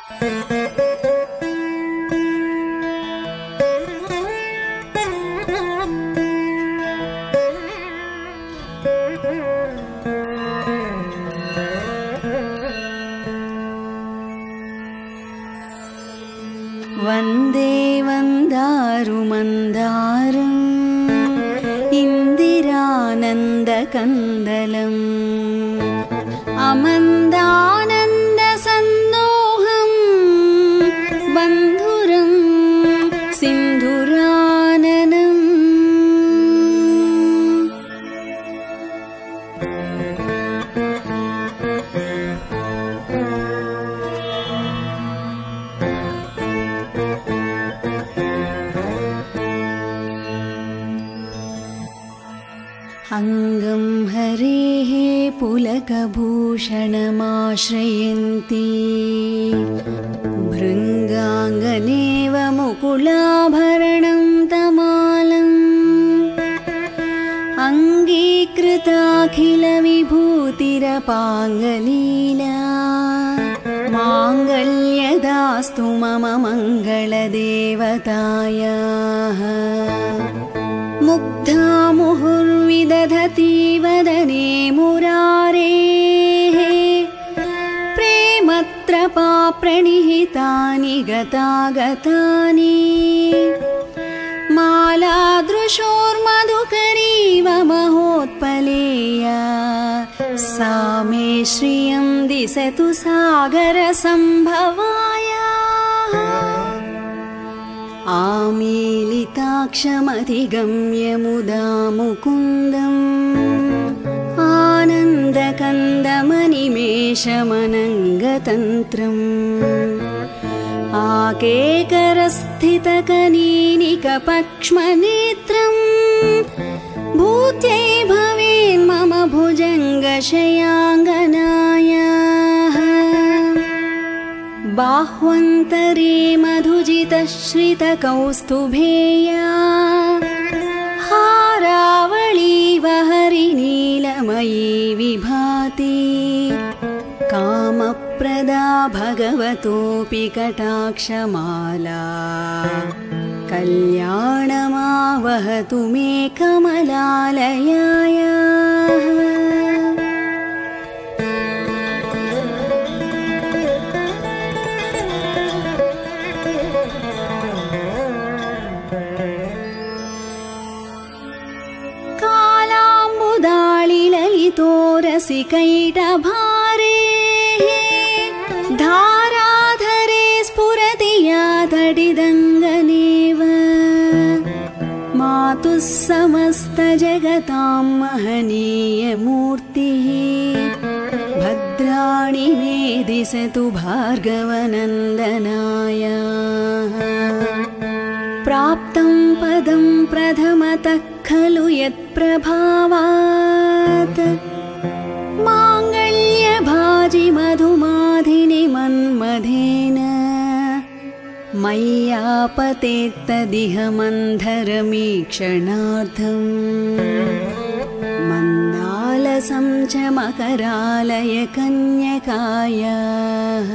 वन्दे वन्दारुमन्दारम् इन्दिरानन्दकन्दलम् अमन्दानन्दसन्दोहं बन्धुरं सिन्धुराननम् अङ्गं हरेः पुलकभूषणमाश्रयन्ती भृङ्गाङ्गनेव मुकुलाभरणं तमालम् अङ्गीकृताखिलविभूतिरपाङ्गलीला माङ्गल्यदास्तु मम मङ्गलदेवतायाः मुग्धा मुहुर्विदधति वदने मुरारेः प्रेमत्रपा प्रणिहितानि गतागतानि मालादृशोर्मधुकरीव महोत्पलेया सा मे श्रियं दिशतु सागरसम्भवाया आमीलिताक्षमधिगम्य मुदा मुकुन्दम् आनन्दकन्दमनिमेषमनङ्गतन्त्रम् आकेकरस्थितकनीनिकपक्ष्मनेत्रम् भूत्यै भवेन्मम भुजङ्गशयाङ्गनायाः बाह्वन्तरे मधुजितश्रितकौस्तुभेया हारावळीव हरिनीलमयी विभाति कामप्रदा भगवतोऽपि कटाक्षमाला कल्याणमावहतु मे कमलालयायाः रसिकैटभारे धाराधरे स्फुरति या तडिदङ्गनेव मातुः समस्तजगतां महनीयमूर्तिः भद्राणि मे दिशतु भार्गवनन्दनायाः प्राप्तं पदं प्रथमतः खलु यत्प्रभावात् माङ्गल्यभाजि मधुमाधिनि मन्मथेन मय्यापतेत्तदिह मन्धरमीक्षणार्थम् मन्दालसं च मकरालय कन्यकायाः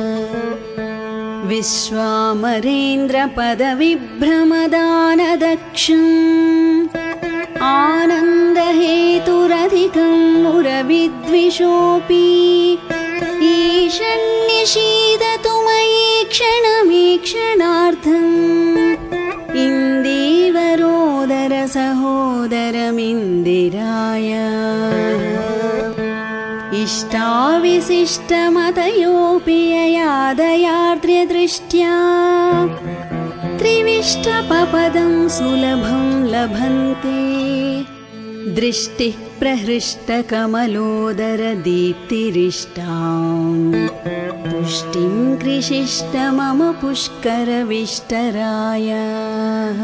विश्वामरेन्द्रपदविभ्रमदानदक्षम् आनन्दहेतुरधिकं मुरविद्विषोऽपि ईशन्निषीदतु मयि क्षणमीक्षणार्थम् इन्दीवरोदरसहोदरमिन्दिराय इष्टाविशिष्टमतयोऽपि ययादयार्द्र्यदृष्ट्या त्रिविष्टपपदं सुलभं लभन्ते दृष्टिः प्रहृष्टकमलोदरदीप्तिरिष्टां पुष्टिं कृषिष्ट मम पुष्करविष्टरायाः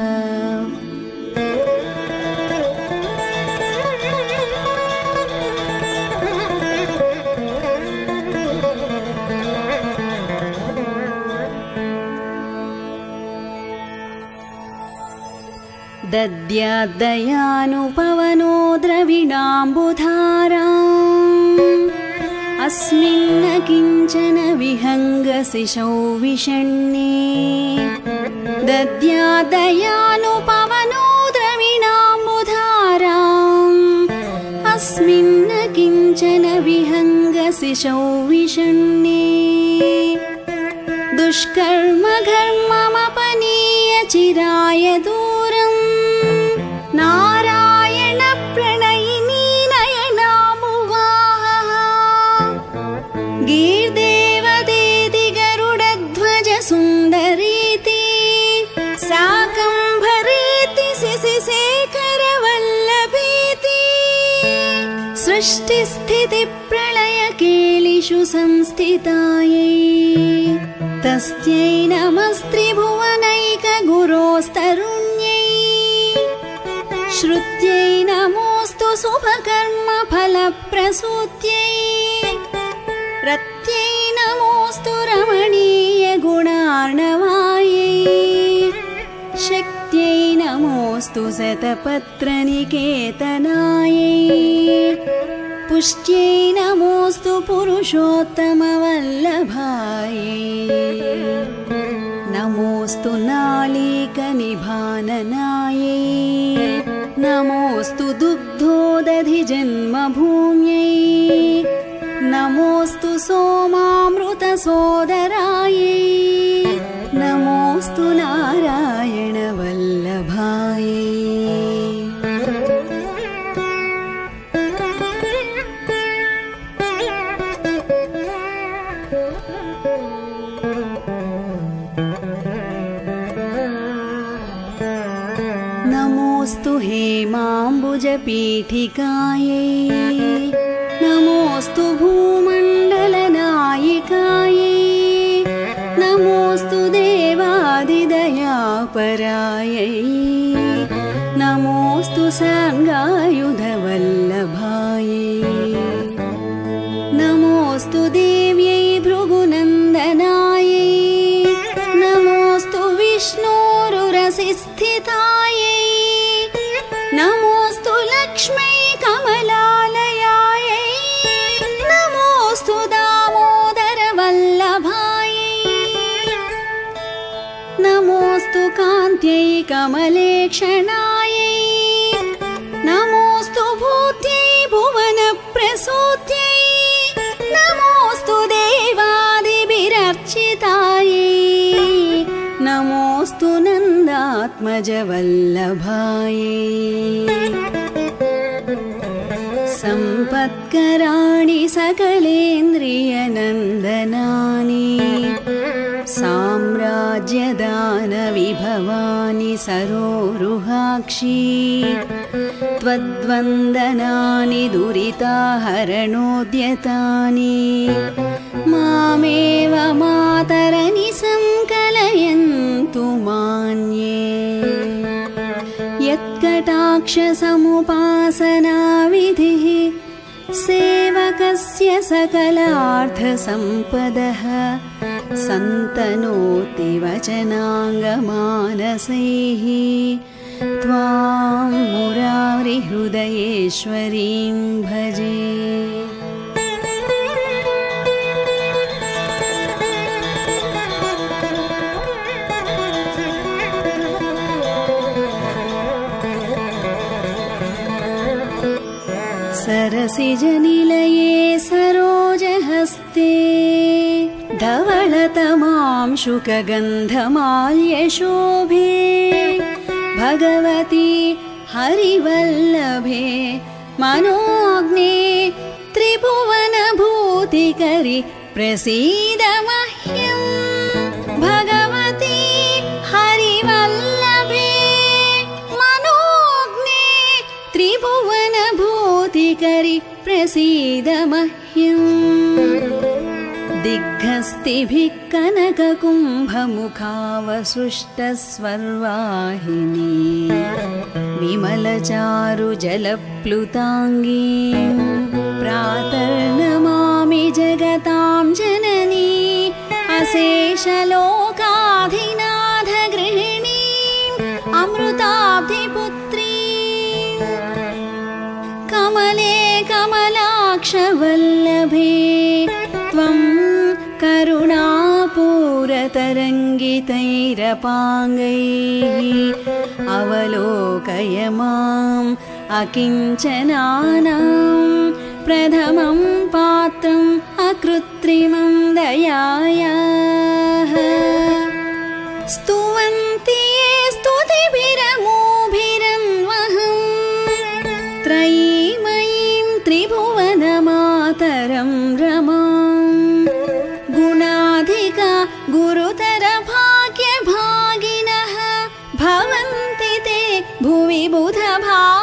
दद्याद्दयानुपवनो द्रविणाम्बुधाराम् अस्मिन्न किञ्च किञ्चन विहङ्गसिशौ विषण्णे दद्यादयानुपवनो द्रविणाम्बुधाराम् अस्मिन् किञ्चन विहङ्गसिशौ विषण्णे दुष्कर्म घर्ममपनीय चिराय दूरम् नारायण प्रणयिनी नयनामुवाहः गीर्देवदेति गरुडध्वज सुन्दरीति साकम्भरेति शिशिशेखरवल्लभीति सृष्टिस्थितिप्रलयकेलिषु संस्थितायै तस्यै नमस्त्रिभुवनैकगुरोस्तरुण्यै श्रुत्यै नमोऽस्तु शुभकर्मफलप्रसूत्यै रत्यै नमोऽस्तु रमणीयगुणार्णवायै शक्त्यै नमोऽस्तु शतपत्रनिकेतनायै पुष्ट्यै नमोऽस्तु पुरुषोत्तमवल्लभायै नमोऽस्तु नालीकनिभाननायै नमोऽस्तु दुग्धोदधिजन्मभूम्यै नमोऽस्तु सोमामृतसोदरायै नमोऽस्तु नारायणवल्लभायै नमोऽस्तु हेमाम्बुजपीठिकायै नमोऽस्तु भूमण्डलनायिकायै नमोऽस्तु देवादिदयापरायै नमोऽस्तु साङ्गायुधवल्लभायै नमोऽस्तु देव्यै भृगुनन्दनायै नमोऽस्तु विष्णोरुरसिस्थितायै नमोऽस्तु लक्ष्मै कमलालयायै नमोऽस्तु दामोदरवल्लभायै नमोऽस्तु कान्त्यै कमलेक्षणायै नमोऽस्तु भूत्यै भुवनप्रसूत्यै नमोऽस्तु देवादिभिरर्चितायै नमोऽस्तु नन्दात्मजवल्लभायै सम्पत्कराणि सकलेन्द्रियनन्दनानि साम्राज्यदानविभवानि सरोरुहाक्षी त्वद्वन्दनानि दुरिताहरणोद्यतानि मामेव मातरनि संकलयन्तु मान्ये यत्कटाक्षसमुपासनाविधिः सेवकस्य सकलार्थसम्पदः सन्तनोति वचनाङ्गमानसैः त्वां मुरारिहृदयेश्वरीं भजे सरसिजनिलये सरोजहस्ते धवलतमां शुकगन्धमाल्यशोभे भगवती हरिवल्लभे मनोज्ञे त्रिभुवनभूतिकरि प्रसीद मह्यम् भगवती हरिवल्लभे मनोज्ञे त्रिभुवनभूतिकरि प्रसीद मह्यम् दिग्हस्तिभिः कनककुम्भमुखावसृष्टस्वर्वाहिनी विमलचारुजलप्लुताङ्गीं प्रातर्नमामि जगतां जननी अशेषलोकाधिनाथगृहिणीम् अमृताब्धिपुत्रीं कमले कमलाक्षवल्लभे त्वं करुणापूरतरङ्गितैरपाङ्गैः अवलोकय माम् अकिञ्चनानां प्रथमं पात्रम् अकृत्रिमं दयायाः स्तुवन्ति ये स्तुतिभिरमोभिरन्वहं त्रयीमयीं त्रिभुवनमातरं रमां गुणाधिका गुरुतरभाग्यभागिनः भवन्ति ते भुवि बुधभा